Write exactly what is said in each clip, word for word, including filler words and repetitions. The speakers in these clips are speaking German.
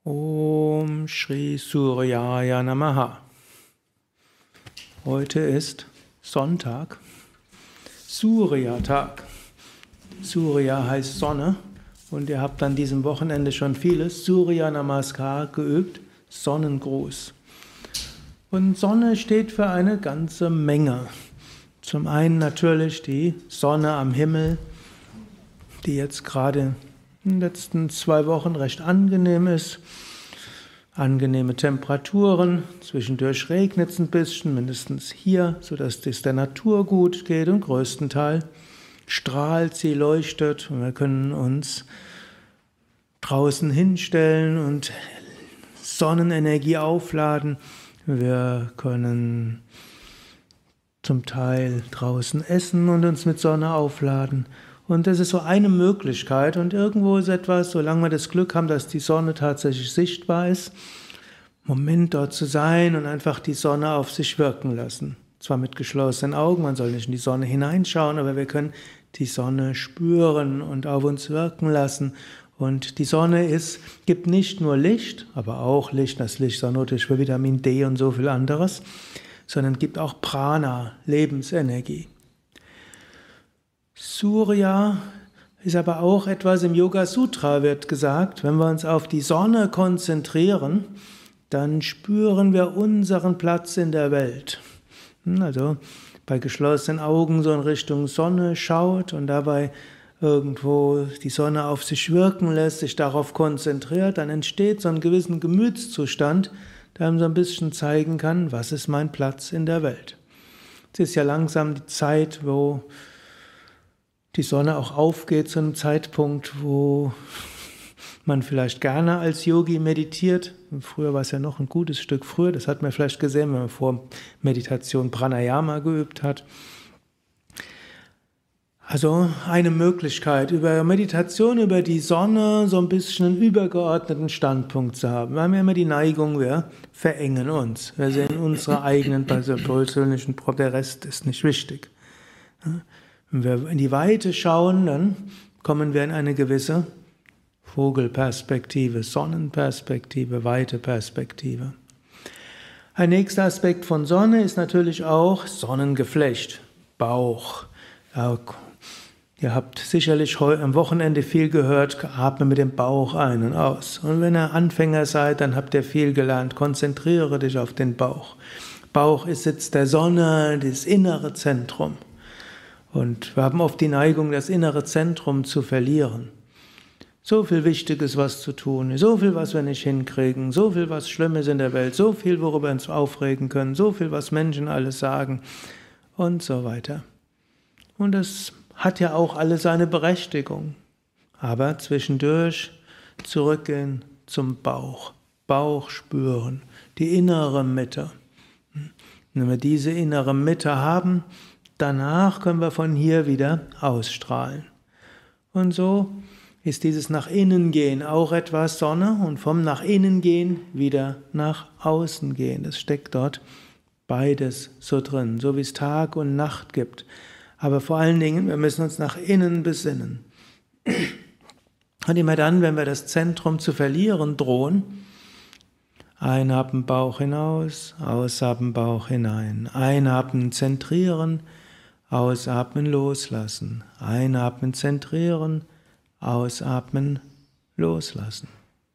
Om Shri Suryaya Namaha. Heute ist Sonntag, Surya-Tag. Surya heißt Sonne und ihr habt an diesem Wochenende schon vieles Surya Namaskar geübt, Sonnengruß. Und Sonne steht für eine ganze Menge. Zum einen natürlich die Sonne am Himmel, die jetzt gerade in den letzten zwei Wochen recht angenehm ist. Angenehme Temperaturen, zwischendurch regnet es ein bisschen, mindestens hier, sodass es der Natur gut geht und größtenteils strahlt sie, leuchtet und wir können uns draußen hinstellen und Sonnenenergie aufladen. Wir können zum Teil draußen essen und uns mit Sonne aufladen. Und das ist so eine Möglichkeit und irgendwo ist etwas, solange wir das Glück haben, dass die Sonne tatsächlich sichtbar ist, Moment dort zu sein und einfach die Sonne auf sich wirken lassen. Zwar mit geschlossenen Augen, man soll nicht in die Sonne hineinschauen, aber wir können die Sonne spüren und auf uns wirken lassen. Und die Sonne ist, gibt nicht nur Licht, aber auch Licht, das Licht ist auch nötig für Vitamin D und so viel anderes, sondern gibt auch Prana, Lebensenergie. Surya ist aber auch etwas, im Yoga Sutra wird gesagt, wenn wir uns auf die Sonne konzentrieren, dann spüren wir unseren Platz in der Welt. Also bei geschlossenen Augen so in Richtung Sonne schaut und dabei irgendwo die Sonne auf sich wirken lässt, sich darauf konzentriert, dann entsteht so ein gewissen Gemütszustand, der einem so ein bisschen zeigen kann, was ist mein Platz in der Welt. Es ist ja langsam die Zeit, wo die Sonne auch aufgeht zu einem Zeitpunkt, wo man vielleicht gerne als Yogi meditiert. Früher war es ja noch ein gutes Stück früher, das hat man vielleicht gesehen, wenn man vor Meditation Pranayama geübt hat. Also eine Möglichkeit, über Meditation, über die Sonne so ein bisschen einen übergeordneten Standpunkt zu haben. Wir haben ja immer die Neigung, wir verengen uns. Wir sehen unsere eigenen persönlichen Probleme, der Rest ist nicht wichtig. Wenn wir in die Weite schauen, dann kommen wir in eine gewisse Vogelperspektive, Sonnenperspektive, Weiteperspektive. Ein nächster Aspekt von Sonne ist natürlich auch Sonnengeflecht, Bauch. Ihr habt sicherlich am Wochenende viel gehört, atme mit dem Bauch ein und aus. Und wenn ihr Anfänger seid, dann habt ihr viel gelernt, konzentriere dich auf den Bauch. Bauch ist Sitz der Sonne, das innere Zentrum. Und wir haben oft die Neigung, das innere Zentrum zu verlieren. So viel Wichtiges, was zu tun, so viel, was wir nicht hinkriegen, so viel, was schlimm ist in der Welt, so viel, worüber wir uns aufregen können, so viel, was Menschen alles sagen und so weiter. Und das hat ja auch alles seine Berechtigung. Aber zwischendurch zurückgehen zum Bauch, Bauch spüren, die innere Mitte. Und wenn wir diese innere Mitte haben, danach können wir von hier wieder ausstrahlen. Und so ist dieses nach innen gehen auch etwas Sonne und vom nach innen gehen wieder nach außen gehen. Das steckt dort beides so drin, so wie es Tag und Nacht gibt. Aber vor allen Dingen, wir müssen uns nach innen besinnen. Und immer dann, wenn wir das Zentrum zu verlieren drohen, einatmen, Bauch hinaus, ausatmen, Bauch hinein, einatmen, zentrieren, ausatmen, loslassen, einatmen, zentrieren, ausatmen, loslassen.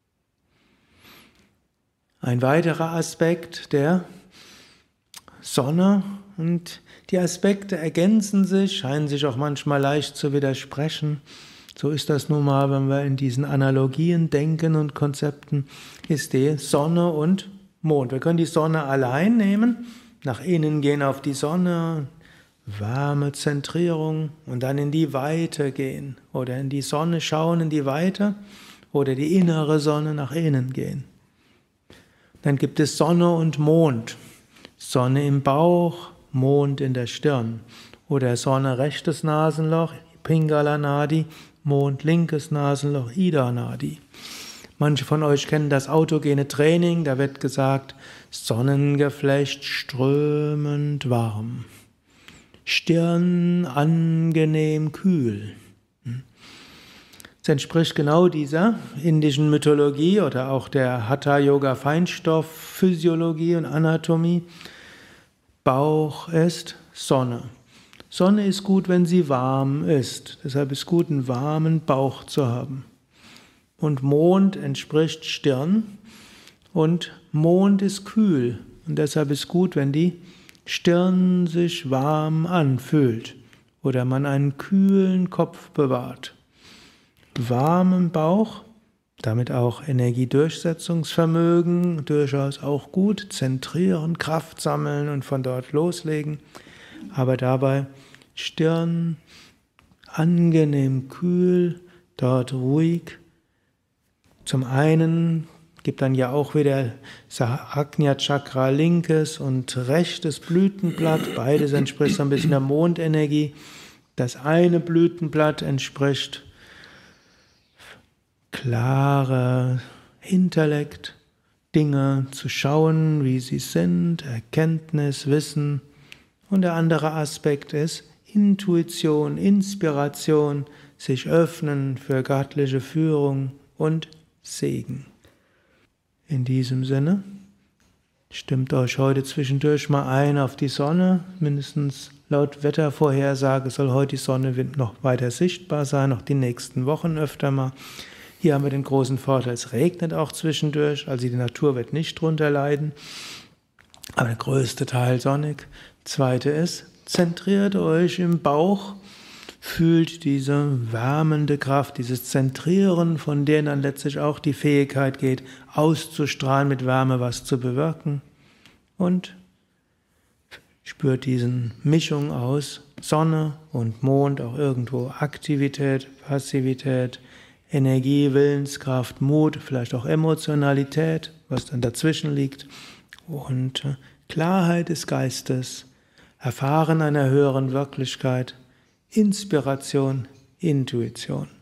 Ein weiterer Aspekt der Sonne, und die Aspekte ergänzen sich, scheinen sich auch manchmal leicht zu widersprechen. So ist das nun mal, wenn wir in diesen Analogien denken und Konzepten, ist die Sonne und Mond. Wir können die Sonne allein nehmen, nach innen gehen auf die Sonne, Wärme, Zentrierung und dann in die Weite gehen oder in die Sonne schauen, in die Weite oder die innere Sonne nach innen gehen. Dann gibt es Sonne und Mond. Sonne im Bauch, Mond in der Stirn. Oder Sonne rechtes Nasenloch, Pingala Nadi, Mond linkes Nasenloch, Ida Nadi. Manche von euch kennen das autogene Training, da wird gesagt, Sonnengeflecht strömend warm. Stirn angenehm kühl. Es entspricht genau dieser indischen Mythologie oder auch der Hatha-Yoga-Feinstoff-Physiologie und Anatomie. Bauch ist Sonne. Sonne ist gut, wenn sie warm ist. Deshalb ist gut, einen warmen Bauch zu haben. Und Mond entspricht Stirn. Und Mond ist kühl. Und deshalb ist gut, wenn die Stirn sich warm anfühlt. Oder man einen kühlen Kopf bewahrt. Warmen Bauch, damit auch Energiedurchsetzungsvermögen, durchaus auch gut, zentrieren, Kraft sammeln und von dort loslegen. Aber dabei Stirn angenehm kühl, dort ruhig. Zum einen gibt dann ja auch wieder Ajna Chakra linkes und rechtes Blütenblatt, beides entspricht so ein bisschen der Mondenergie. Das eine Blütenblatt entspricht klarer Intellekt, Dinge zu schauen, wie sie sind, Erkenntnis, Wissen. Und der andere Aspekt ist Intuition, Inspiration, sich öffnen für göttliche Führung und Segen. In diesem Sinne, stimmt euch heute zwischendurch mal ein auf die Sonne. Mindestens laut Wettervorhersage soll heute die Sonne noch weiter sichtbar sein, noch die nächsten Wochen öfter mal. Hier haben wir den großen Vorteil, es regnet auch zwischendurch, also die Natur wird nicht drunter leiden, aber der größte Teil sonnig. Zweite ist, zentriert euch im Bauch, fühlt diese wärmende Kraft, dieses Zentrieren, von der dann letztlich auch die Fähigkeit geht, auszustrahlen, mit Wärme was zu bewirken. Und spürt diese Mischung aus Sonne und Mond, auch irgendwo Aktivität, Passivität, Energie, Willenskraft, Mut, vielleicht auch Emotionalität, was dann dazwischen liegt. Und Klarheit des Geistes, Erfahren einer höheren Wirklichkeit, Inspiration, Intuition.